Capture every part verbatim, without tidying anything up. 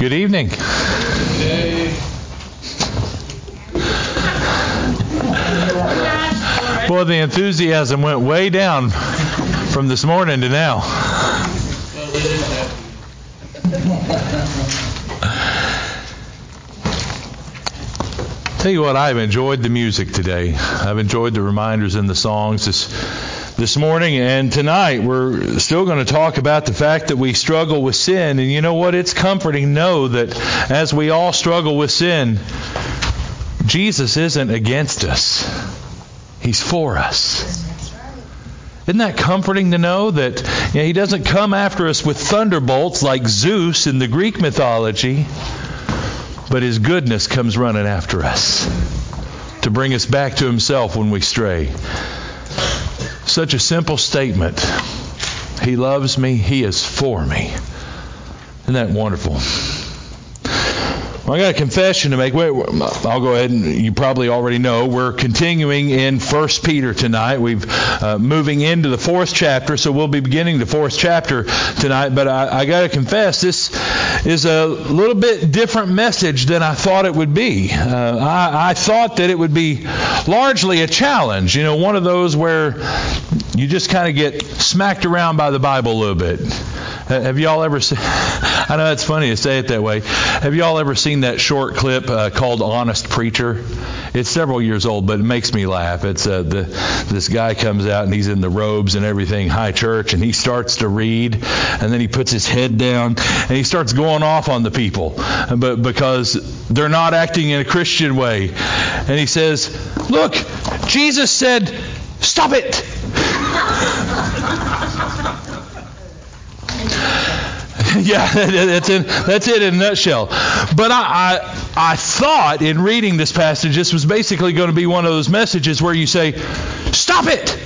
Good evening. Boy, the enthusiasm went way down from this morning to now. Tell you what, I've enjoyed the music today. I've enjoyed the reminders in the songs this this morning, and tonight we're still going to talk about the fact that we struggle with sin. And you know what? It's comforting to know that as we all struggle with sin, Jesus isn't against us. He's for us. Isn't that comforting to know that you know, He doesn't come after us with thunderbolts like Zeus in the Greek mythology, but His goodness comes running after us to bring us back to Himself when we stray. Such a simple statement. He loves me. He is for me. Isn't that wonderful? Well, I got a confession to make. I'll go ahead and you probably already know we're continuing in First Peter tonight. We've uh, moving into the fourth chapter, so we'll be beginning the fourth chapter tonight. But I, I got to confess, this is a little bit different message than I thought it would be. Uh, I, I thought that it would be largely a challenge. You know, one of those where you just kind of get smacked around by the Bible a little bit. Have y'all ever seen, I know it's funny to say it that way, have y'all ever seen that short clip uh, called Honest Preacher? It's several years old, but it makes me laugh. It's uh, the this guy comes out and he's in the robes and everything, high church, and he starts to read, and then he puts his head down and he starts going off on the people, but because they're not acting in a Christian way. And he says, "Look, Jesus said, stop it." Yeah, that's it. That's it in a nutshell. But I, I, I thought in reading this passage, this was basically going to be one of those messages where you say, "Stop it."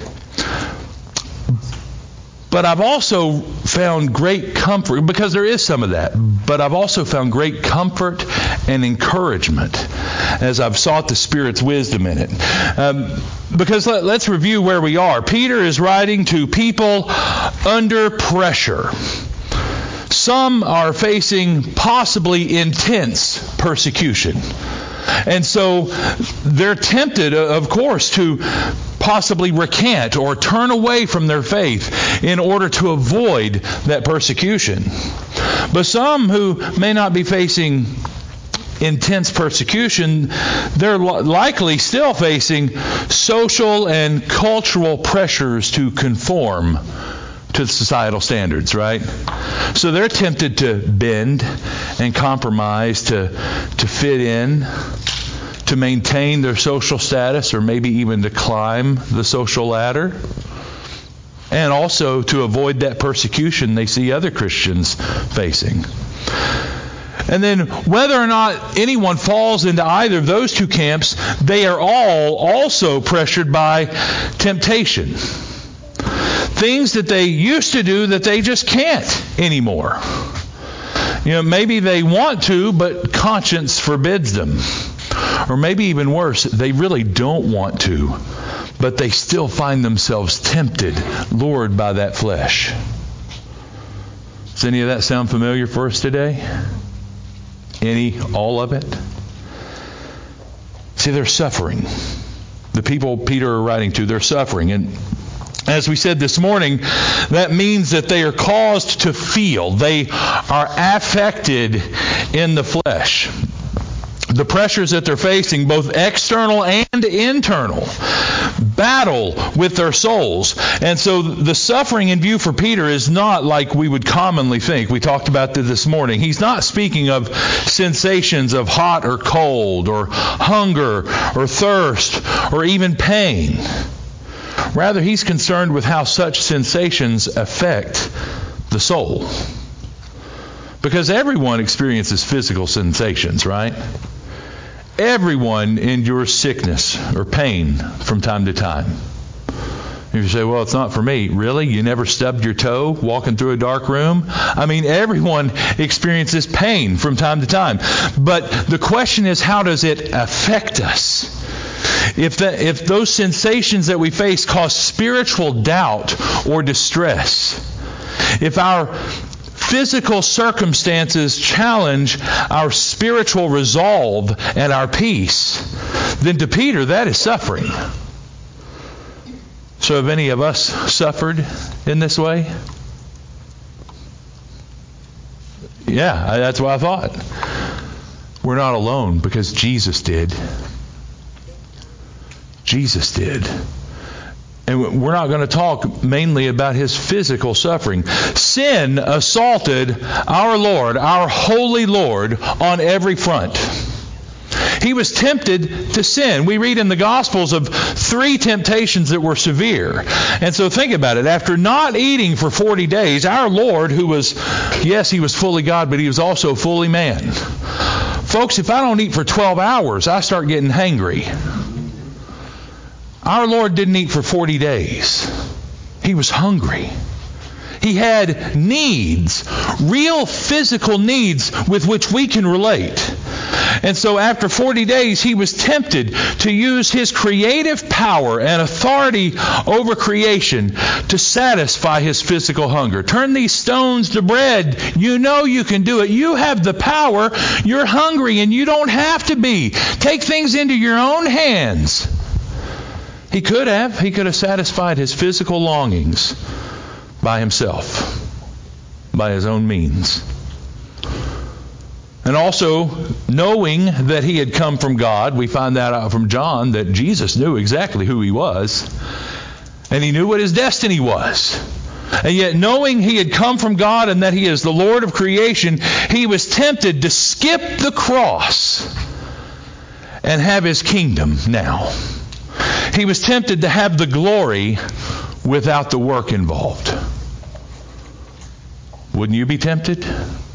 But I've also found great comfort, because there is some of that, but I've also found great comfort and encouragement as I've sought the Spirit's wisdom in it. Um, because let, let's review where we are. Peter is writing to people under pressure. Some are facing possibly intense persecution. And so they're tempted, of course, to possibly recant or turn away from their faith in order to avoid that persecution. But some who may not be facing intense persecution, they're likely still facing social and cultural pressures to conform to the societal standards, right? So they're tempted to bend and compromise to to fit in, to maintain their social status, or maybe even to climb the social ladder, and also to avoid that persecution they see other Christians facing. And then whether or not anyone falls into either of those two camps, they are all also pressured by temptation. Things that they used to do that they just can't anymore. You know, maybe they want to, but conscience forbids them. Or maybe even worse, they really don't want to, but they still find themselves tempted, lured by that flesh. Does any of that sound familiar for us today? Any, all of it? See, they're suffering. The people Peter are writing to, they're suffering. And as we said this morning, that means that they are caused to feel. They are affected in the flesh. The pressures that they're facing, both external and internal, battle with their souls. And so the suffering in view for Peter is not like we would commonly think. We talked about this this morning. He's not speaking of sensations of hot or cold, or hunger, or thirst, or even pain. Rather, he's concerned with how such sensations affect the soul. Because everyone experiences physical sensations, right? Everyone endures sickness or pain from time to time. You say, well, it's not for me. Really? You never stubbed your toe walking through a dark room? I mean, everyone experiences pain from time to time. But the question is, how does it affect us? If the, if those sensations that we face cause spiritual doubt or distress, if our physical circumstances challenge our spiritual resolve and our peace, then to Peter that is suffering. So have any of us suffered in this way? Yeah, that's what I thought. We're not alone because Jesus did. Jesus did. And we're not going to talk mainly about his physical suffering. Sin assaulted our Lord, our holy Lord, on every front. He was tempted to sin. We read in the Gospels of three temptations that were severe. And so think about it. After not eating for forty days, our Lord, who was, yes, he was fully God, but he was also fully man. Folks, if I don't eat for twelve hours, I start getting hangry. Our Lord didn't eat for forty days. He was hungry. He had needs, real physical needs with which we can relate. And so after forty days, he was tempted to use his creative power and authority over creation to satisfy his physical hunger. Turn these stones to bread. You know you can do it. You have the power. You're hungry and you don't have to be. Take things into your own hands. He could have. He could have satisfied his physical longings by himself, by his own means. And also, knowing that he had come from God, we find that out from John, that Jesus knew exactly who he was, and he knew what his destiny was. And yet, knowing he had come from God and that he is the Lord of creation, he was tempted to skip the cross and have his kingdom now. He was tempted to have the glory without the work involved. Wouldn't you be tempted?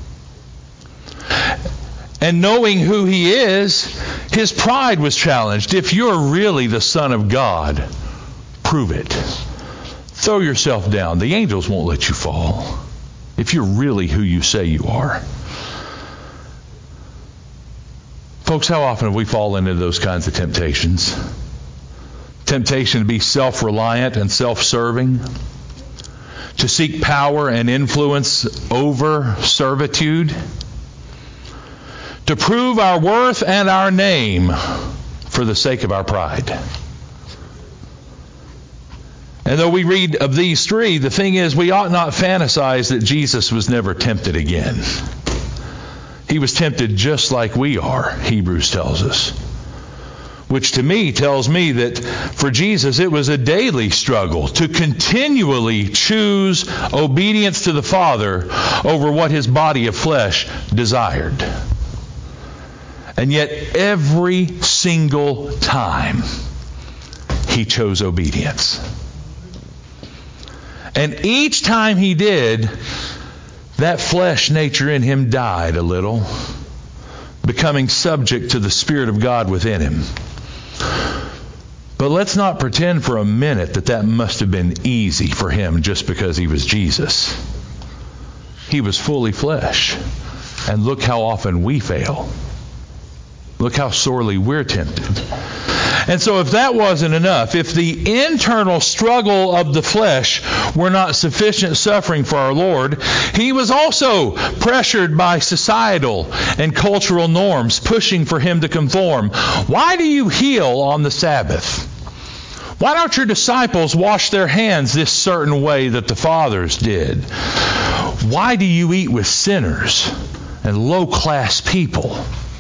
And knowing who he is, his pride was challenged. If you're really the Son of God, prove it. Throw yourself down. The angels won't let you fall if you're really who you say you are. Folks, how often have we fallen into those kinds of temptations? Temptation to be self-reliant and self-serving, to seek power and influence over servitude, to prove our worth and our name for the sake of our pride. And though we read of these three, the thing is we ought not fantasize that Jesus was never tempted again. He was tempted just like we are, Hebrews tells us. Which to me tells me that for Jesus it was a daily struggle to continually choose obedience to the Father over what his body of flesh desired. And yet every single time he chose obedience. And each time he did, that flesh nature in him died a little, becoming subject to the Spirit of God within him. But let's not pretend for a minute that that must have been easy for him just because he was Jesus. He was fully flesh. And look how often we fail. Look how sorely we're tempted. And so if that wasn't enough, if the internal struggle of the flesh were not sufficient suffering for our Lord, he was also pressured by societal and cultural norms, pushing for him to conform. Why do you heal on the Sabbath? Why don't your disciples wash their hands this certain way that the fathers did? Why do you eat with sinners and low-class people?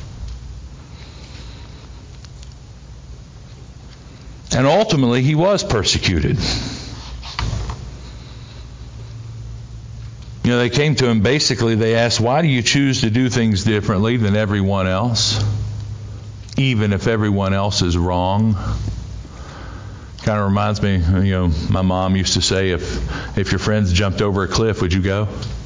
And ultimately, he was persecuted. You know, they came to him, basically, they asked, why do you choose to do things differently than everyone else, even if everyone else is wrong? Kind of reminds me, you know, my mom used to say, if if your friends jumped over a cliff, would you go?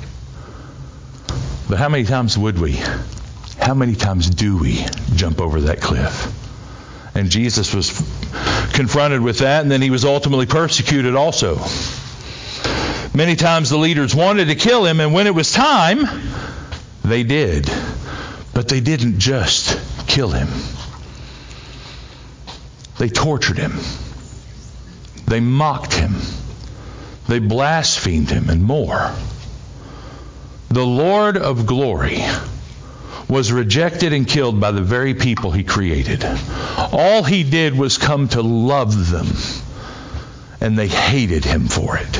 But how many times would we? How many times do we jump over that cliff? And Jesus was confronted with that, and then he was ultimately persecuted also. Many times the leaders wanted to kill him, and when it was time, they did. But they didn't just kill him. They tortured him. They mocked him. They blasphemed him and more. the Lord of glory, was rejected and killed by the very people he created. All he did was come to love them, and they hated him for it.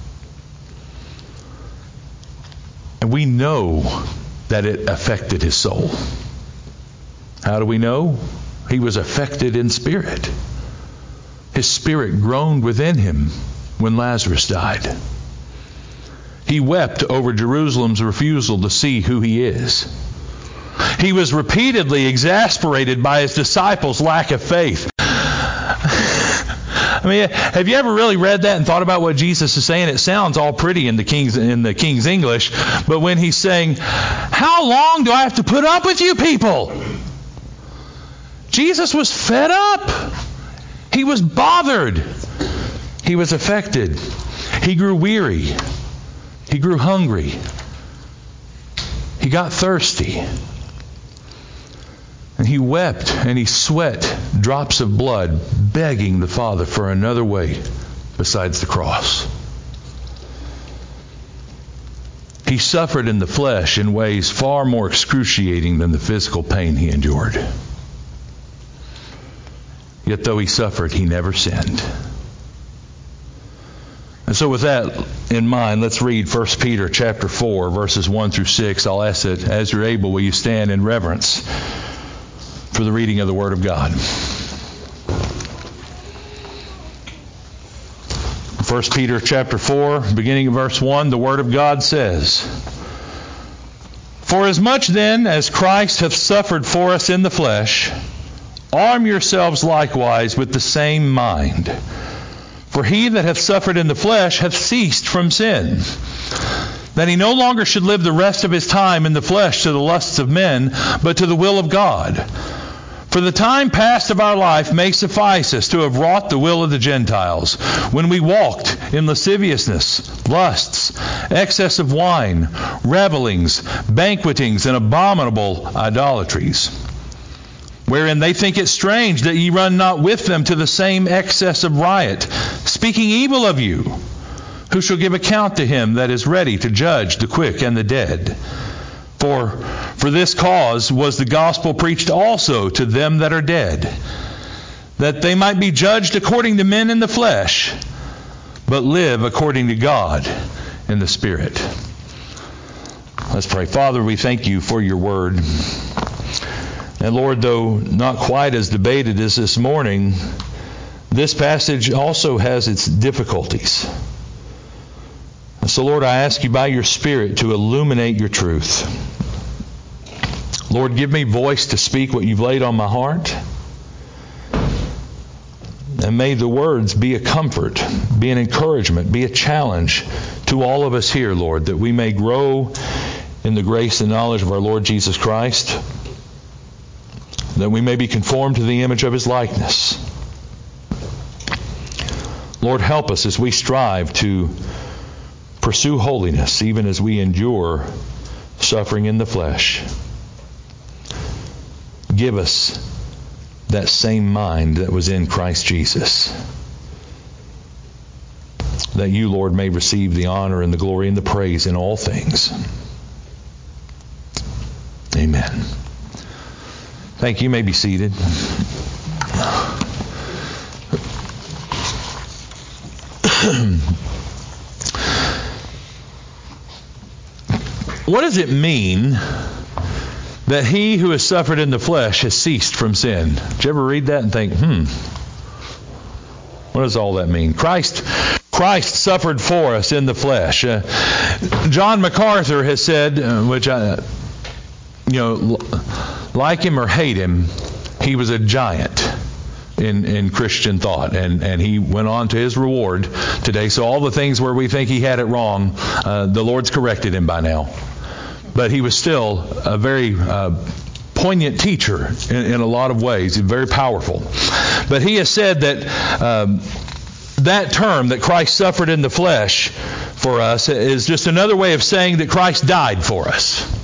And we know that it affected his soul. How do we know? He was affected in spirit. His spirit groaned within him when Lazarus died. He wept over Jerusalem's refusal to see who he is. He was repeatedly exasperated by his disciples' lack of faith. I mean, have you ever really read that and thought about what Jesus is saying? It sounds all pretty in the King's in the King's English, but when he's saying, "How long do I have to put up with you people?" Jesus was fed up. He was bothered. He was affected. He grew weary. He grew hungry. He got thirsty. And he wept and he sweat drops of blood, begging the Father for another way besides the cross. He suffered in the flesh in ways far more excruciating than the physical pain he endured. Yet though he suffered, he never sinned. And so with that in mind, let's read First Peter chapter four, verses one through six. I'll ask that as you're able, will you stand in reverence for the reading of the Word of God. First Peter chapter four, beginning of verse one, the Word of God says, "For as much then as Christ hath suffered for us in the flesh, arm yourselves likewise with the same mind. For he that hath suffered in the flesh hath ceased from sin, that he no longer should live the rest of his time in the flesh to the lusts of men, but to the will of God. For the time past of our life may suffice us to have wrought the will of the Gentiles, when we walked in lasciviousness, lusts, excess of wine, revellings, banquetings, and abominable idolatries, wherein they think it strange that ye run not with them to the same excess of riot, speaking evil of you, who shall give account to him that is ready to judge the quick and the dead. For for this cause was the gospel preached also to them that are dead, that they might be judged according to men in the flesh, but live according to God in the Spirit." Let's pray. Father, we thank you for your word. And Lord, though not quite as debated as this morning, this passage also has its difficulties. So Lord, I ask you by your Spirit to illuminate your truth. Lord, give me voice to speak what you've laid on my heart. And may the words be a comfort, be an encouragement, be a challenge to all of us here, Lord, that we may grow in the grace and knowledge of our Lord Jesus Christ, that we may be conformed to the image of his likeness. Lord, help us as we strive to pursue holiness, even as we endure suffering in the flesh. Give us that same mind that was in Christ Jesus, that you, Lord, may receive the honor and the glory and the praise in all things. Amen. Thank you. You may be seated. What does it mean that he who has suffered in the flesh has ceased from sin? Did you ever read that and think, hmm, what does all that mean? Christ Christ suffered for us in the flesh. Uh, John MacArthur has said, uh, which I, you know, like him or hate him, he was a giant in, in Christian thought. And, and he went on to his reward today. So all the things where we think he had it wrong, uh, the Lord's corrected him by now. But he was still a very uh, poignant teacher in, in a lot of ways, very powerful. But he has said that um, that term, that Christ suffered in the flesh for us, is just another way of saying that Christ died for us.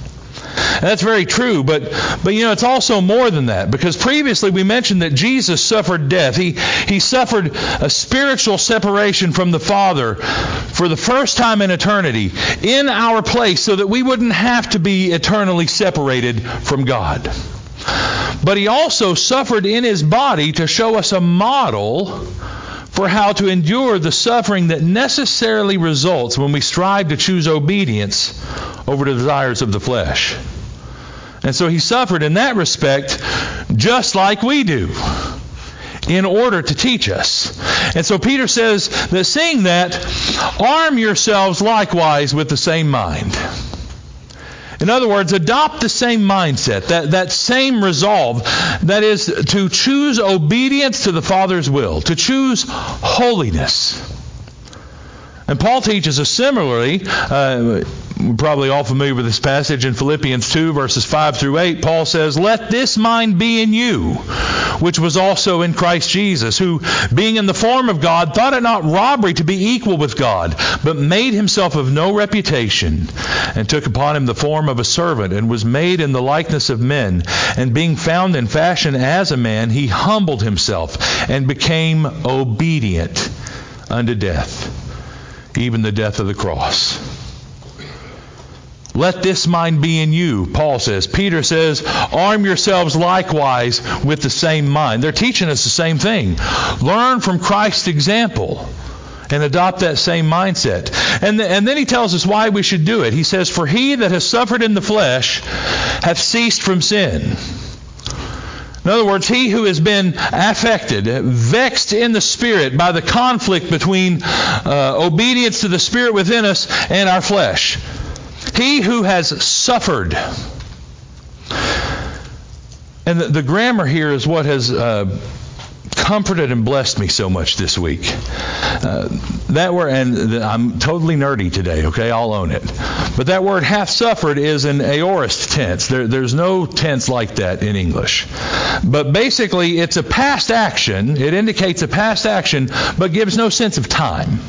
That's very true, but but you know, it's also more than that, because previously we mentioned that Jesus suffered death. He he suffered a spiritual separation from the Father for the first time in eternity in our place, so that we wouldn't have to be eternally separated from God. But he also suffered in his body to show us a model for how to endure the suffering that necessarily results when we strive to choose obedience over the desires of the flesh. And so he suffered in that respect just like we do, in order to teach us. And so Peter says that seeing that, arm yourselves likewise with the same mind. In other words, adopt the same mindset, that, that same resolve, that is to choose obedience to the Father's will, to choose holiness. And Paul teaches us similarly. Uh, we're probably all familiar with this passage in Philippians two, verses five through eight. Paul says, "Let this mind be in you, which was also in Christ Jesus, who, being in the form of God, thought it not robbery to be equal with God, but made himself of no reputation, and took upon him the form of a servant, and was made in the likeness of men. And being found in fashion as a man, he humbled himself, and became obedient unto death, even the death of the cross." Let this mind be in you, Paul says. Peter says, arm yourselves likewise with the same mind. They're teaching us the same thing. Learn from Christ's example and adopt that same mindset. And, th- and then he tells us why we should do it. He says, "For he that has suffered in the flesh hath ceased from sin." In other words, he who has been affected, vexed in the Spirit by the conflict between uh, obedience to the Spirit within us and our flesh. He who has suffered. And the, the grammar here is what has uh, comforted and blessed me so much this week. Uh, that word, and the, I'm totally nerdy today, okay? I'll own it. But that word hath suffered is an aorist tense. There, there's no tense like that in English. But basically, it's a past action. It indicates a past action, but gives no sense of time.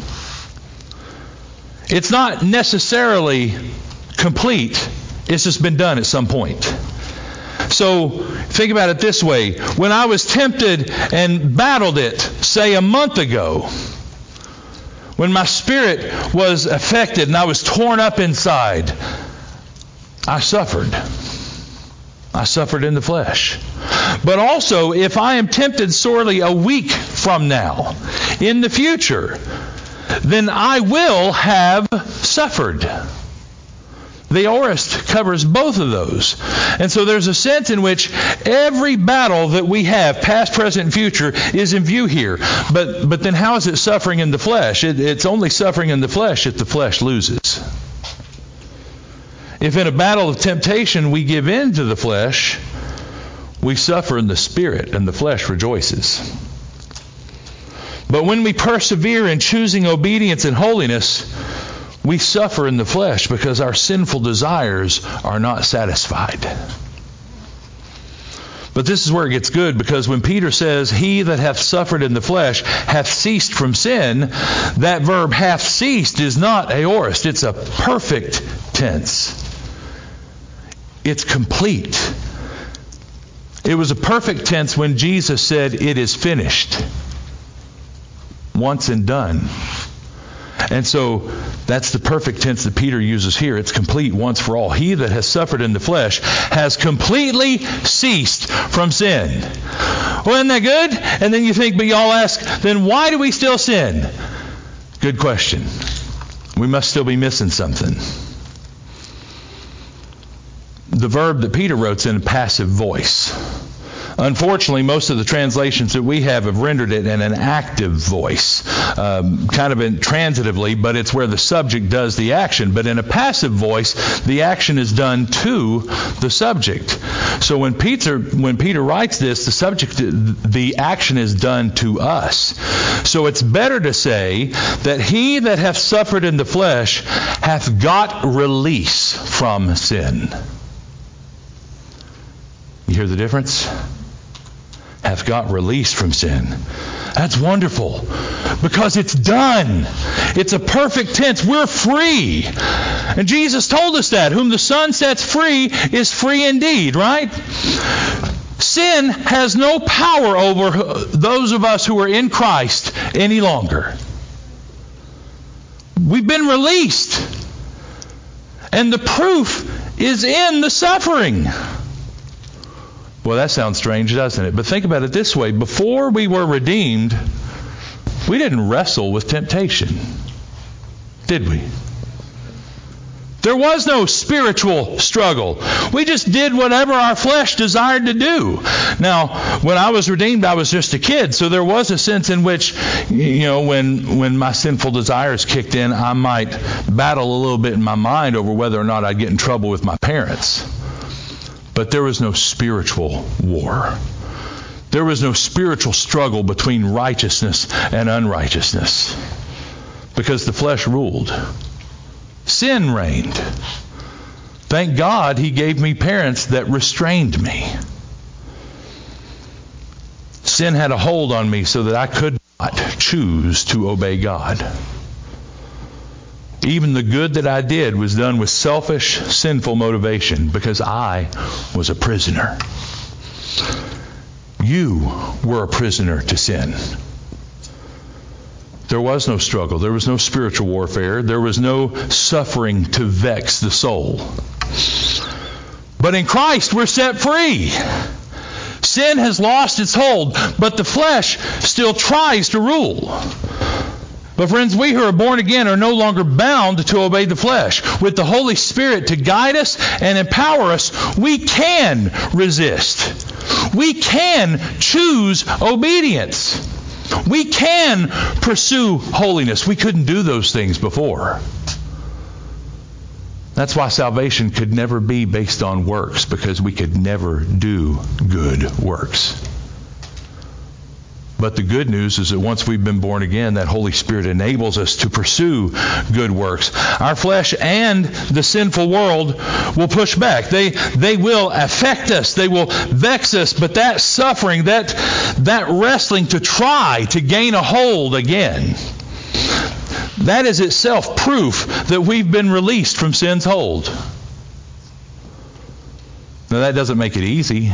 It's not necessarily complete. It's just been done at some point. So think about it this way. When I was tempted and battled it, say a month ago, when my spirit was affected and I was torn up inside, I suffered. I suffered in the flesh. But also, if I am tempted sorely a week from now, in the future, then I will have suffered. The aorist covers both of those. And so there's a sense in which every battle that we have, past, present, and future, is in view here. But but then how is it suffering in the flesh? It, it's only suffering in the flesh if the flesh loses. If in a battle of temptation we give in to the flesh, we suffer in the spirit, and the flesh rejoices. But when we persevere in choosing obedience and holiness, we suffer in the flesh because our sinful desires are not satisfied. But this is where it gets good, because when Peter says, "He that hath suffered in the flesh hath ceased from sin," that verb hath ceased is not aorist. It's a perfect tense. It's complete. It was a perfect tense when Jesus said, "It is finished." Once and done. And so that's the perfect tense that Peter uses here. It's complete once for all. He that has suffered in the flesh has completely ceased from sin. Well, isn't that good? And then you think, but y'all ask, then why do we still sin? Good question. We must still be missing something. The verb that Peter wrote's in a passive voice. Unfortunately, most of the translations that we have have rendered it in an active voice, um, kind of in transitively, but it's where the subject does the action. But in a passive voice, the action is done to the subject. So when Peter when Peter writes this, the subject, the action is done to us. So it's better to say that he that hath suffered in the flesh hath got release from sin. You hear the difference? Hath got release from sin. That's wonderful, because it's done. It's a perfect tense. We're free. And Jesus told us that. Whom the Son sets free is free indeed, right? Sin has no power over those of us who are in Christ any longer. We've been released. And the proof is in the suffering. Well, that sounds strange, doesn't it? But think about it this way. Before we were redeemed, we didn't wrestle with temptation, did we? There was no spiritual struggle. We just did whatever our flesh desired to do. Now, when I was redeemed, I was just a kid, so there was a sense in which, you know, when when my sinful desires kicked in, I might battle a little bit in my mind over whether or not I'd get in trouble with my parents. But there was no spiritual war. There was no spiritual struggle between righteousness and unrighteousness, because the flesh ruled. Sin reigned. Thank God He gave me parents that restrained me. Sin had a hold on me so that I could not choose to obey God. Even the good that I did was done with selfish, sinful motivation because I was a prisoner. You were a prisoner to sin. There was no struggle. There was no spiritual warfare. There was no suffering to vex the soul. But in Christ, we're set free. Sin has lost its hold, but the flesh still tries to rule. But friends, we who are born again are no longer bound to obey the flesh. With the Holy Spirit to guide us and empower us, we can resist. We can choose obedience. We can pursue holiness. We couldn't do those things before. That's why salvation could never be based on works, because we could never do good works. But the good news is that once we've been born again, that Holy Spirit enables us to pursue good works. Our flesh and the sinful world will push back. They they will affect us. They will vex us. But that suffering, that, that wrestling to try to gain a hold again, that is itself proof that we've been released from sin's hold. Now, that doesn't make it easy.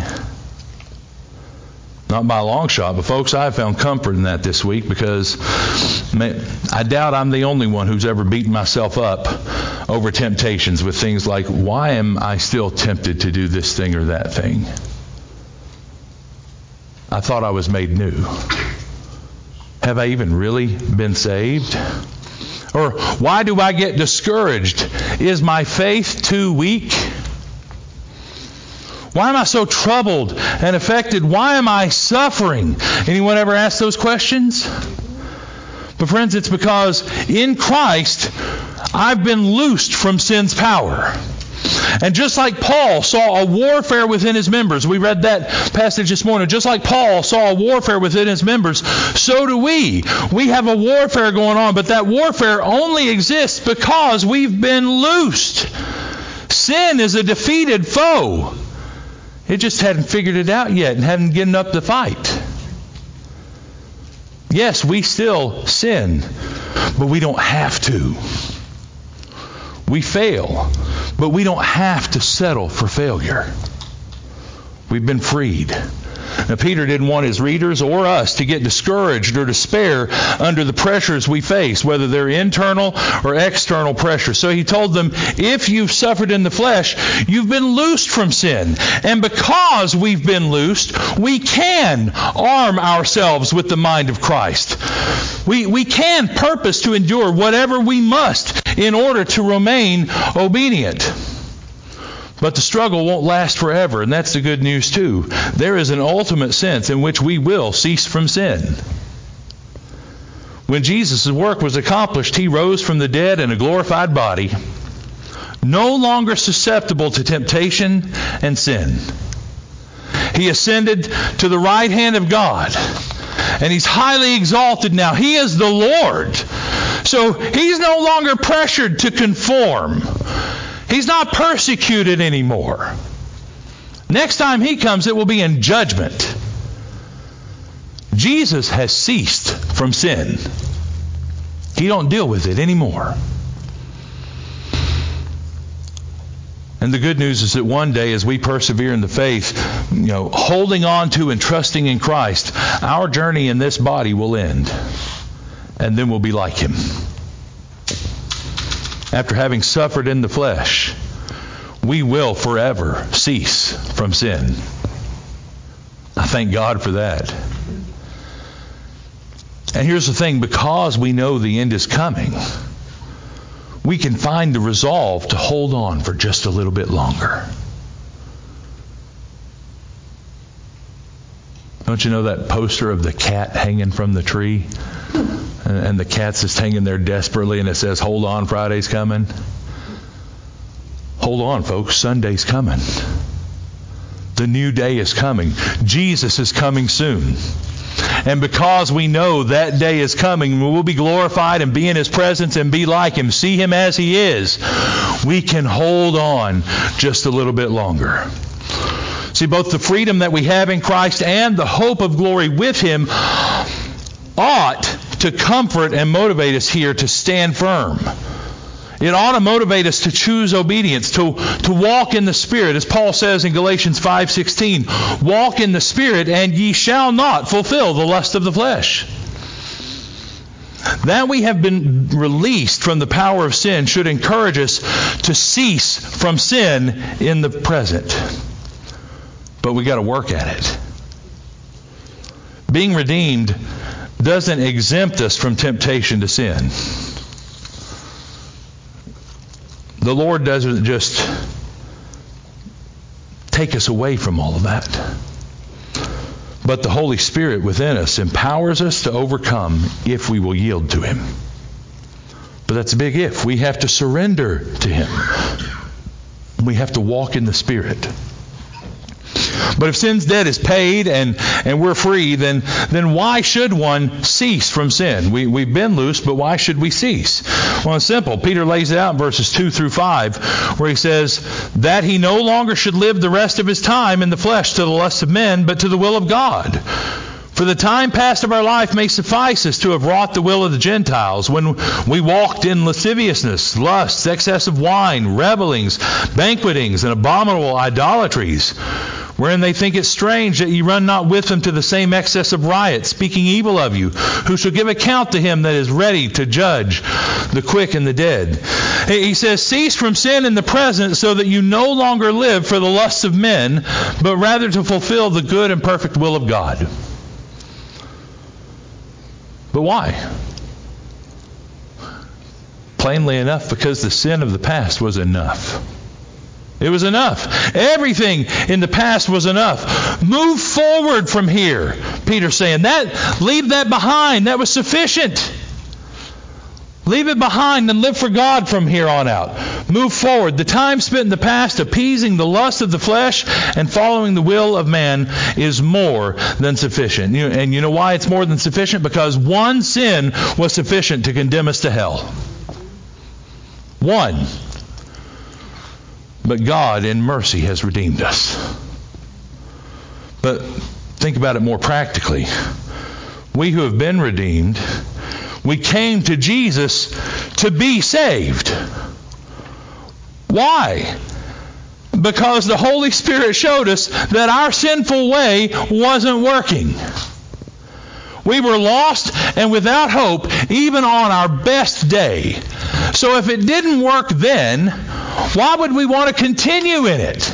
Not by a long shot, but folks, I have found comfort in that this week, because I doubt I'm the only one who's ever beaten myself up over temptations with things like, why am I still tempted to do this thing or that thing? I thought I was made new. Have I even really been saved? Or why do I get discouraged? Is my faith too weak? Why am I so troubled and affected? Why am I suffering? Anyone ever ask those questions? But friends, it's because in Christ, I've been loosed from sin's power. And just like Paul saw a warfare within his members, we read that passage this morning, just like Paul saw a warfare within his members, so do we. We have a warfare going on, but that warfare only exists because we've been loosed. Sin is a defeated foe. It just hadn't figured it out yet and hadn't given up the fight. Yes, we still sin, but we don't have to. We fail, but we don't have to settle for failure. We've been freed. Now, Peter didn't want his readers or us to get discouraged or despair under the pressures we face, whether they're internal or external pressures. So he told them, if you've suffered in the flesh, you've been loosed from sin. And because we've been loosed, we can arm ourselves with the mind of Christ. We, we can purpose to endure whatever we must in order to remain obedient. But the struggle won't last forever, and that's the good news too. There is an ultimate sense in which we will cease from sin. When Jesus' work was accomplished, He rose from the dead in a glorified body, no longer susceptible to temptation and sin. He ascended to the right hand of God, and He's highly exalted now. He is the Lord. So He's no longer pressured to conform. He's not persecuted anymore. Next time He comes, it will be in judgment. Jesus has ceased from sin. He don't deal with it anymore. And the good news is that one day, as we persevere in the faith, you know, holding on to and trusting in Christ, our journey in this body will end. And then we'll be like Him. After having suffered in the flesh, we will forever cease from sin. I thank God for that. And here's the thing, because we know the end is coming, we can find the resolve to hold on for just a little bit longer. Don't you know that poster of the cat hanging from the tree? And the cat's just hanging there desperately, and it says, "Hold on, Friday's coming." Hold on, folks. Sunday's coming. The new day is coming. Jesus is coming soon. And because we know that day is coming, we'll be glorified and be in His presence and be like Him, see Him as He is, we can hold on just a little bit longer. See, both the freedom that we have in Christ and the hope of glory with Him ought to comfort and motivate us here to stand firm. It ought to motivate us to choose obedience, to, to walk in the Spirit. As Paul says in Galatians five sixteen, walk in the Spirit, and ye shall not fulfill the lust of the flesh. That we have been released from the power of sin should encourage us to cease from sin in the present. But we got to work at it. Being redeemed doesn't exempt us from temptation to sin. The Lord doesn't just take us away from all of that. But the Holy Spirit within us empowers us to overcome if we will yield to Him. But that's a big if. We have to surrender to Him. We have to walk in the Spirit. But if sin's debt is paid and, and we're free, then, then why should one cease from sin? We, we've been loose, but why should we cease? Well, it's simple. Peter lays it out in verses two through five, where he says that he no longer should live the rest of his time in the flesh to the lusts of men, but to the will of God. For the time past of our life may suffice us to have wrought the will of the Gentiles, when we walked in lasciviousness, lusts, excess of wine, revelings, banquetings, and abominable idolatries, wherein they think it strange that ye run not with them to the same excess of riot, speaking evil of you, who shall give account to Him that is ready to judge the quick and the dead. He says, cease from sin in the present, so that you no longer live for the lusts of men, but rather to fulfill the good and perfect will of God. But why? Plainly enough, because the sin of the past was enough. It was enough. Everything in the past was enough. Move forward from here, Peter's saying. That, leave that behind. That was sufficient. Leave it behind and live for God from here on out. Move forward. The time spent in the past appeasing the lust of the flesh and following the will of man is more than sufficient. You, and you know why it's more than sufficient? Because one sin was sufficient to condemn us to hell. One. But God in mercy has redeemed us. But think about it more practically. We who have been redeemed, we came to Jesus to be saved. Why? Because the Holy Spirit showed us that our sinful way wasn't working. We were lost and without hope even on our best day. So if it didn't work then, why would we want to continue in it?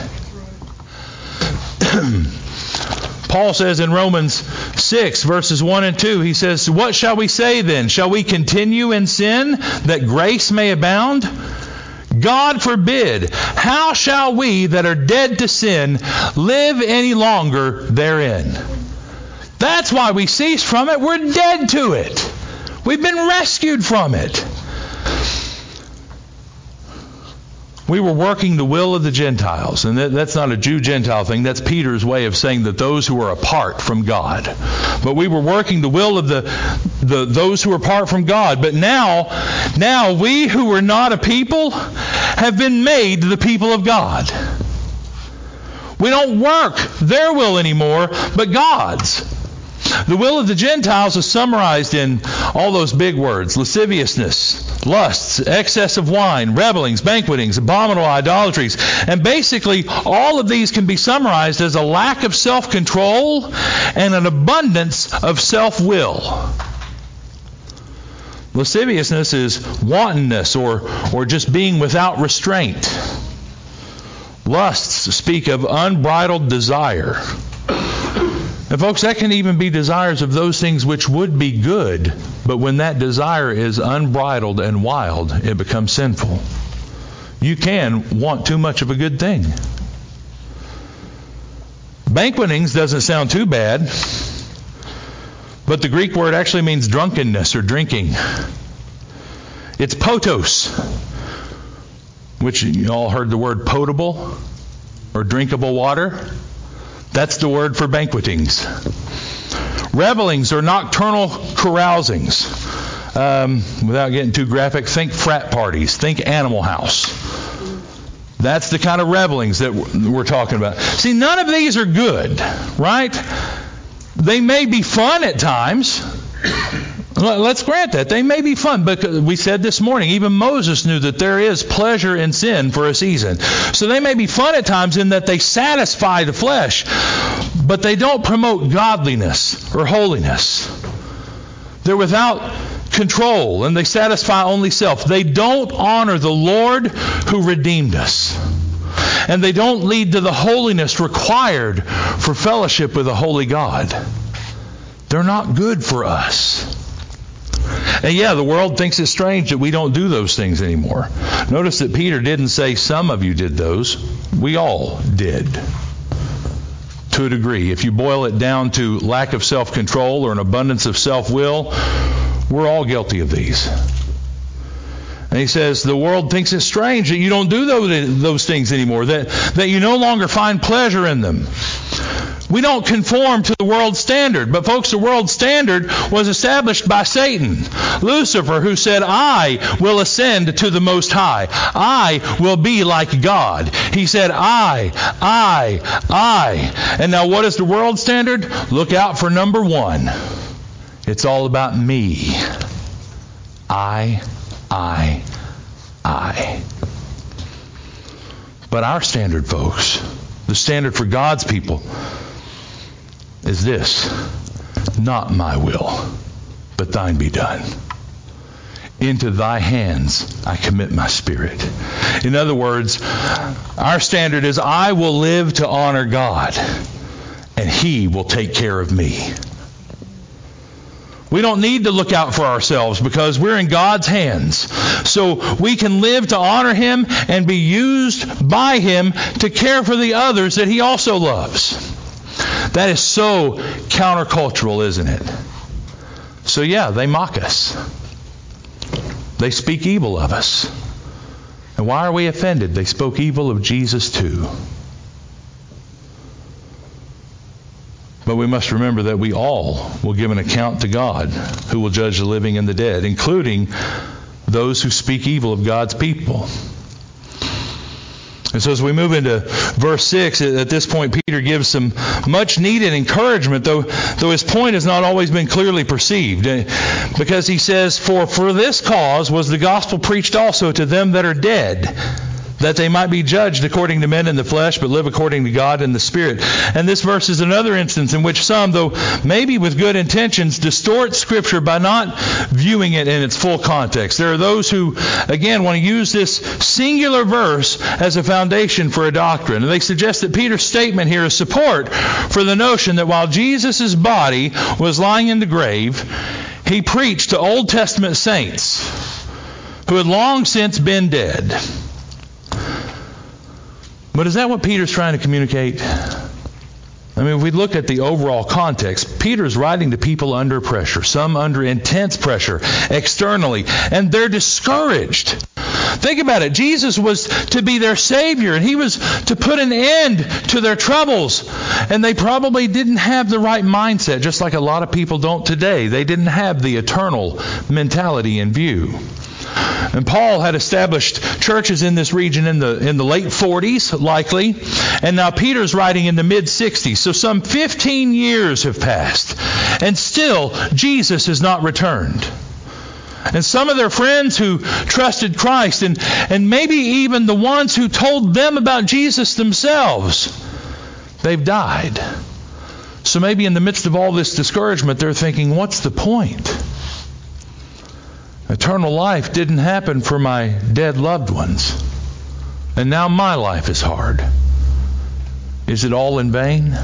Paul says in Romans six, verses one and two, he says, what shall we say then? Shall we continue in sin that grace may abound? God forbid. How shall we that are dead to sin live any longer therein? That's why we cease from it. We're dead to it. We've been rescued from it. We were working the will of the Gentiles. And that, that's not a Jew-Gentile thing. That's Peter's way of saying that those who are apart from God. But we were working the will of the, the those who are apart from God. But now, now we who were not a people have been made the people of God. We don't work their will anymore, but God's. The will of the Gentiles is summarized in all those big words: lasciviousness, lusts, excess of wine, revelings, banquetings, abominable idolatries. And basically, all of these can be summarized as a lack of self-control and an abundance of self-will. Lasciviousness is wantonness or, or just being without restraint. Lusts speak of unbridled desire. And folks, that can even be desires of those things which would be good, but when that desire is unbridled and wild, it becomes sinful. You can want too much of a good thing. Banquetings doesn't sound too bad, but the Greek word actually means drunkenness or drinking. It's potos, which you all heard the word potable or drinkable water. That's the word for banquetings. Revelings or nocturnal carousings. Um, without getting too graphic, think frat parties, think Animal House. That's the kind of revelings that we're talking about. See, none of these are good, right? They may be fun at times. Let's grant that. They may be fun, but we said this morning, even Moses knew that there is pleasure in sin for a season. So they may be fun at times in that they satisfy the flesh, but they don't promote godliness or holiness. They're without control, and they satisfy only self. They don't honor the Lord who redeemed us. And they don't lead to the holiness required for fellowship with a holy God. They're not good for us. And yeah, the world thinks it's strange that we don't do those things anymore. Notice that Peter didn't say some of you did those. We all did. To a degree. If you boil it down to lack of self-control or an abundance of self-will, we're all guilty of these. And he says the world thinks it's strange that you don't do those, those things anymore, that, that you no longer find pleasure in them. We don't conform to the world's standard. But folks, the world's standard was established by Satan. Lucifer, who said, I will ascend to the Most High. I will be like God. He said, I, I, I. And now what is the world's standard? Look out for number one. It's all about me. I, I, I. But our standard, folks, the standard for God's people, is this: not my will, but thine be done. Into thy hands I commit my spirit. In other words, our standard is I will live to honor God, and he will take care of me. We don't need to look out for ourselves because we're in God's hands. So we can live to honor him and be used by him to care for the others that he also loves. That is so countercultural, isn't it? So yeah, they mock us. They speak evil of us. And why are we offended? They spoke evil of Jesus too. But we must remember that we all will give an account to God, who will judge the living and the dead, including those who speak evil of God's people. And so as we move into verse six, at this point Peter gives some much needed encouragement, though, though his point has not always been clearly perceived. Because he says, For for this cause was the gospel preached also to them that are dead, that they might be judged according to men in the flesh, but live according to God in the Spirit. And this verse is another instance in which some, though maybe with good intentions, distort Scripture by not viewing it in its full context. There are those who, again, want to use this singular verse as a foundation for a doctrine. And they suggest that Peter's statement here is support for the notion that while Jesus' body was lying in the grave, he preached to Old Testament saints who had long since been dead. But is that what Peter's trying to communicate? I mean, if we look at the overall context, Peter's writing to people under pressure, some under intense pressure externally, and they're discouraged. Think about it. Jesus was to be their Savior, and he was to put an end to their troubles. And they probably didn't have the right mindset, just like a lot of people don't today. They didn't have the eternal mentality in view. And Paul had established churches in this region in the in the late forties, likely. And now Peter's writing in the mid sixties. So some fifteen years have passed. And still, Jesus has not returned. And some of their friends who trusted Christ, and, and maybe even the ones who told them about Jesus themselves, they've died. So maybe in the midst of all this discouragement, they're thinking, what's the point? Eternal life didn't happen for my dead loved ones. And now my life is hard. Is it all in vain?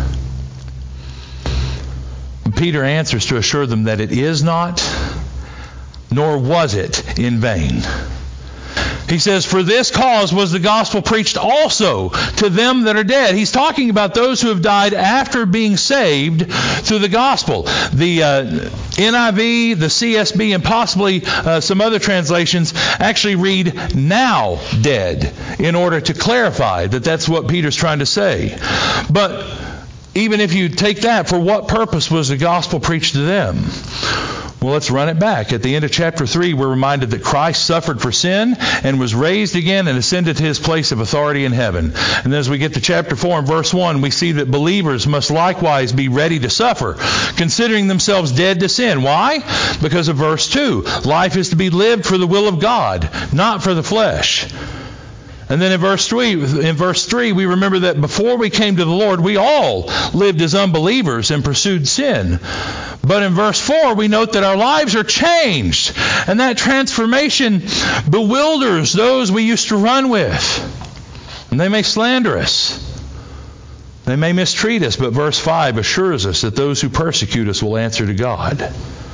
And Peter answers to assure them that it is not, nor was it in vain. He says, for this cause was the gospel preached also to them that are dead. He's talking about those who have died after being saved through the gospel. The uh, N I V, the C S B, and possibly uh, some other translations actually read now dead in order to clarify that that's what Peter's trying to say. But even if you take that, for what purpose was the gospel preached to them? Well, let's run it back. At the end of chapter three, we're reminded that Christ suffered for sin and was raised again and ascended to his place of authority in heaven. And then as we get to chapter four and verse one, we see that believers must likewise be ready to suffer, considering themselves dead to sin. Why? Because of verse two. Life is to be lived for the will of God, not for the flesh. And then in verse three, in verse three, we remember that before we came to the Lord, we all lived as unbelievers and pursued sin. But in verse four, we note that our lives are changed. And that transformation bewilders those we used to run with. And they may slander us. They may mistreat us. But verse five assures us that those who persecute us will answer to God.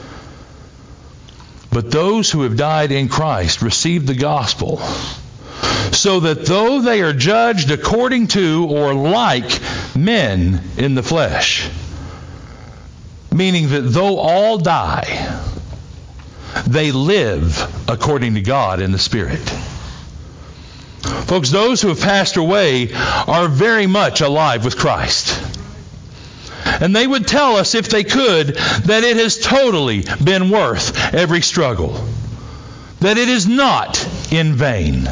But those who have died in Christ receive the gospel, so that though they are judged according to or like men in the flesh, meaning that though all die, they live according to God in the Spirit. Folks, those who have passed away are very much alive with Christ. And they would tell us, if they could, that it has totally been worth every struggle. That it is not in vain.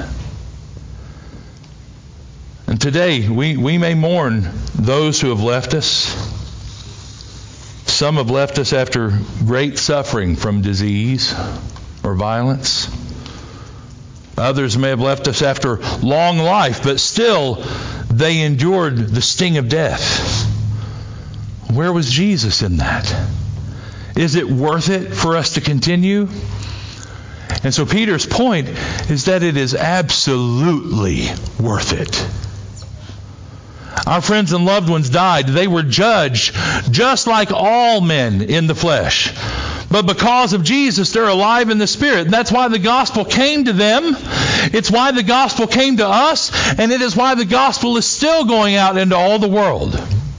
And today, we, we may mourn those who have left us. Some have left us after great suffering from disease or violence. Others may have left us after long life, but still they endured the sting of death. Where was Jesus in that? Is it worth it for us to continue? And so Peter's point is that it is absolutely worth it. Our friends and loved ones died. They were judged just like all men in the flesh. But because of Jesus, they're alive in the Spirit. And that's why the gospel came to them. It's why the gospel came to us. And it is why the gospel is still going out into all the world.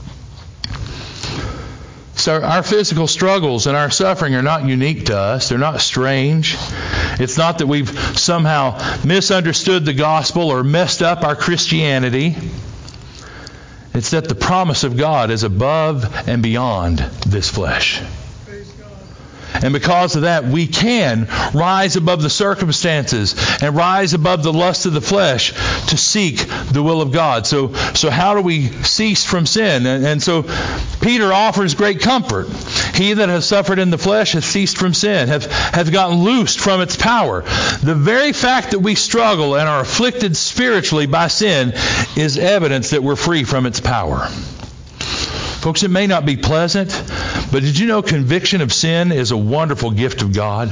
So our physical struggles and our suffering are not unique to us. They're not strange. It's not that we've somehow misunderstood the gospel or messed up our Christianity. It's that the promise of God is above and beyond this flesh. And because of that, we can rise above the circumstances and rise above the lust of the flesh to seek the will of God. So, so how do we cease from sin? And, and so Peter offers great comfort. He that has suffered in the flesh has ceased from sin, have, have gotten loosed from its power. The very fact that we struggle and are afflicted spiritually by sin is evidence that we're free from its power. Folks, it may not be pleasant, but did you know conviction of sin is a wonderful gift of God?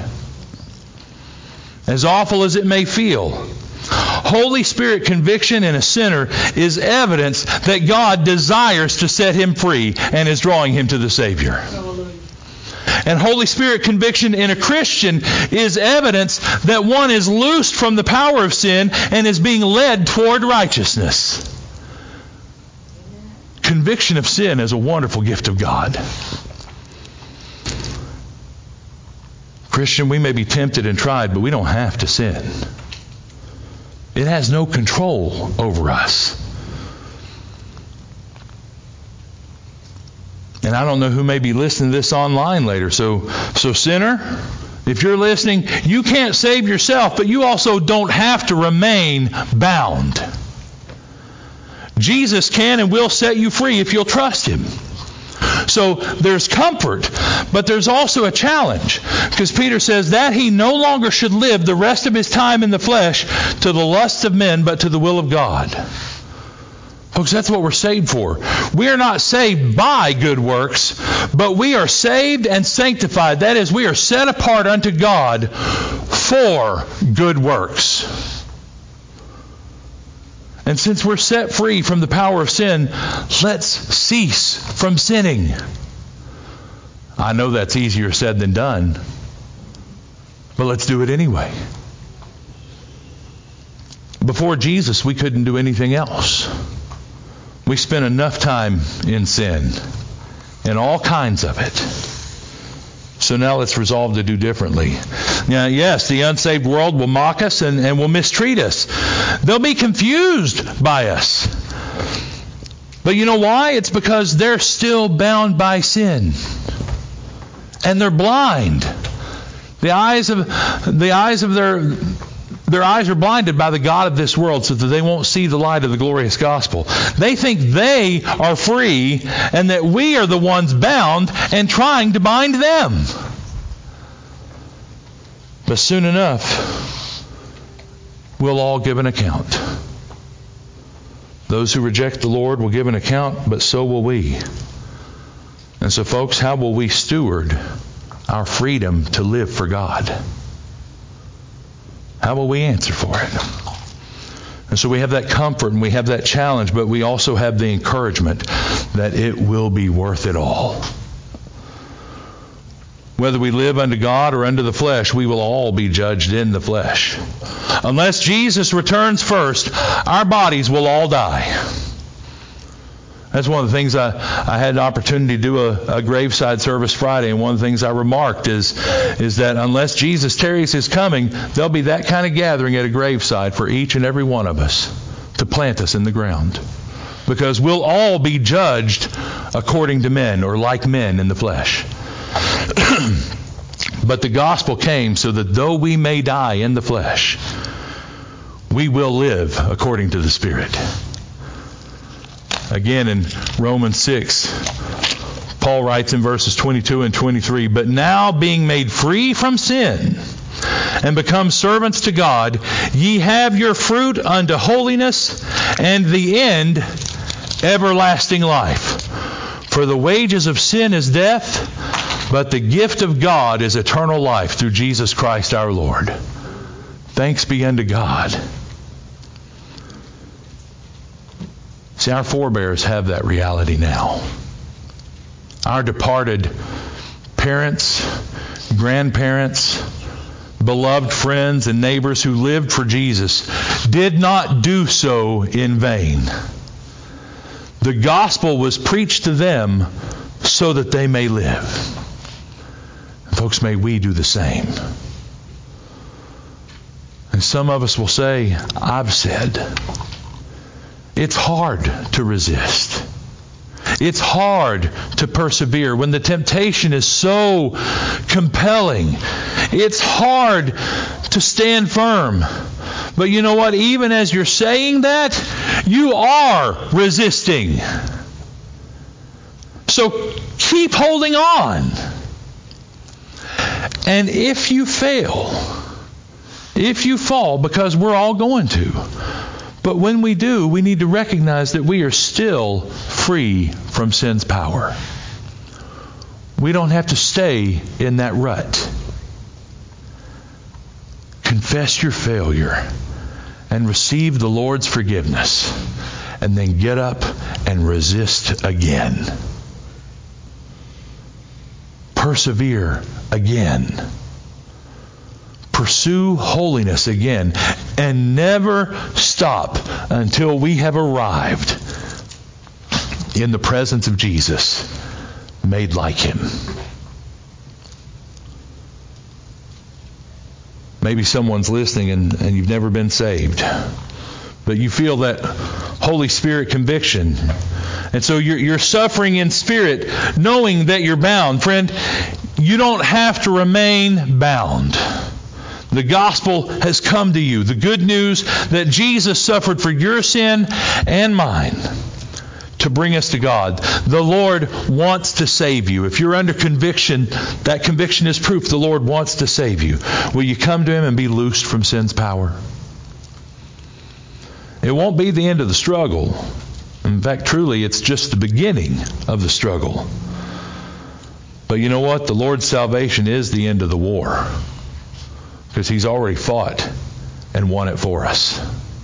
As awful as it may feel, Holy Spirit conviction in a sinner is evidence that God desires to set him free and is drawing him to the Savior. And Holy Spirit conviction in a Christian is evidence that one is loosed from the power of sin and is being led toward righteousness. Conviction of sin is a wonderful gift of God. Christian, we may be tempted and tried, but we don't have to sin. It has no control over us. And I don't know who may be listening to this online later. So, so sinner, If you're listening, you can't save yourself, but you also don't have to remain bound. Jesus can and will set you free if you'll trust Him. So there's comfort, but there's also a challenge. Because Peter says that he no longer should live the rest of his time in the flesh to the lusts of men, but to the will of God. Folks, that's what we're saved for. We are not saved by good works, but we are saved and sanctified. That is, we are set apart unto God for good works. And since we're set free from the power of sin, let's cease from sinning. I know that's easier said than done, but let's do it anyway. Before Jesus, we couldn't do anything else. We spent enough time in sin, and all kinds of it. So now let's resolve to do differently. Now, yes, the unsaved world will mock us and, and will mistreat us. They'll be confused by us. But you know why? It's because they're still bound by sin. And they're blind. The eyes of the eyes of their Their eyes are blinded by the god of this world so that they won't see the light of the glorious gospel. They think they are free and that we are the ones bound and trying to bind them. But soon enough, we'll all give an account. Those who reject the Lord will give an account, but so will we. And so, folks, how will we steward our freedom to live for God? How will we answer for it? And so we have that comfort and we have that challenge, but we also have the encouragement that it will be worth it all. Whether we live unto God or unto the flesh, we will all be judged in the flesh. Unless Jesus returns first, our bodies will all die. That's one of the things I, I had an opportunity to do a, a graveside service Friday, and one of the things I remarked is, is that unless Jesus tarries His coming, there'll be that kind of gathering at a graveside for each and every one of us to plant us in the ground. Because we'll all be judged according to men or like men in the flesh. But the gospel came so that though we may die in the flesh, we will live according to the Spirit. Again, in Romans six, Paul writes in verses twenty-two and twenty-three, "But now being made free from sin and become servants to God, ye have your fruit unto holiness, and the end everlasting life. For the wages of sin is death, but the gift of God is eternal life through Jesus Christ our Lord." Thanks be unto God. See, our forebears have that reality now. Our departed parents, grandparents, beloved friends, and neighbors who lived for Jesus did not do so in vain. The gospel was preached to them so that they may live. And folks, may we do the same. And some of us will say, I've said. It's hard to resist. It's hard to persevere when the temptation is so compelling. It's hard to stand firm. But you know what? Even as you're saying that, you are resisting. So keep holding on. And if you fail, if you fall, because we're all going to, but when we do, we need to recognize that we are still free from sin's power. We don't have to stay in that rut. Confess your failure and receive the Lord's forgiveness, and then get up and resist again. Persevere again. Pursue holiness again, and never stop until we have arrived in the presence of Jesus, made like Him. Maybe someone's listening and, and you've never been saved, but you feel that Holy Spirit conviction. And so you're, you're suffering in spirit, knowing that you're bound. Friend, you don't have to remain bound. The gospel has come to you. The good news that Jesus suffered for your sin and mine to bring us to God. The Lord wants to save you. If you're under conviction, that conviction is proof the Lord wants to save you. Will you come to Him and be loosed from sin's power? It won't be the end of the struggle. In fact, truly, it's just the beginning of the struggle. But you know what? The Lord's salvation is the end of the war, because He's already fought and won it for us.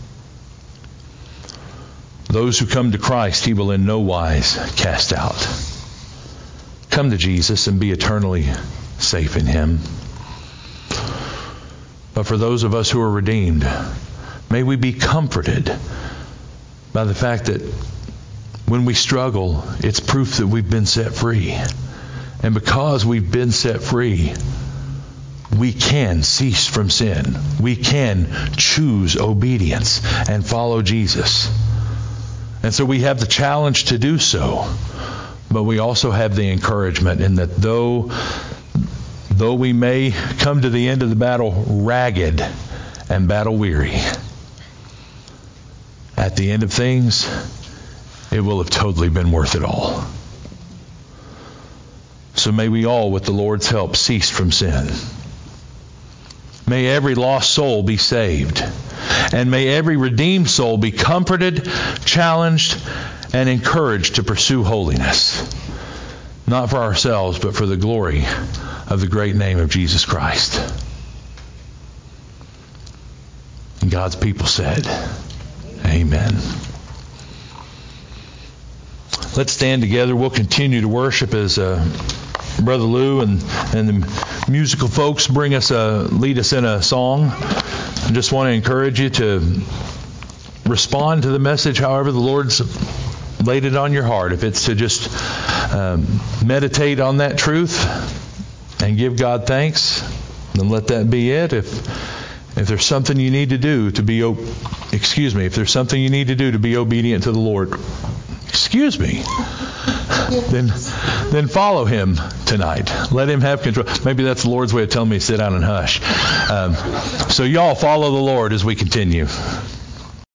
Those who come to Christ, He will in no wise cast out. Come to Jesus and be eternally safe in Him. But for those of us who are redeemed, may we be comforted by the fact that when we struggle, it's proof that we've been set free. And because we've been set free, we can cease from sin. We can choose obedience and follow Jesus. And so we have the challenge to do so. But we also have the encouragement in that though, though we may come to the end of the battle ragged and battle weary, at the end of things, it will have totally been worth it all. So may we all, with the Lord's help, cease from sin. May every lost soul be saved. And may every redeemed soul be comforted, challenged, and encouraged to pursue holiness. Not for ourselves, but for the glory of the great name of Jesus Christ. And God's people said, Amen. Let's stand together. We'll continue to worship as uh, Brother Lou and, and the musical folks bring us a, lead us in a song. I just want to encourage you to respond to the message however the Lord's laid it on your heart. If it's to just um, meditate on that truth and give God thanks, then let that be it. If if there's something you need to do to be, excuse me, if there's something you need to do to be obedient to the Lord, excuse me, then then follow Him tonight. Let Him have control. Maybe that's the Lord's way of telling me to sit down and hush. Um, so y'all follow the Lord as we continue.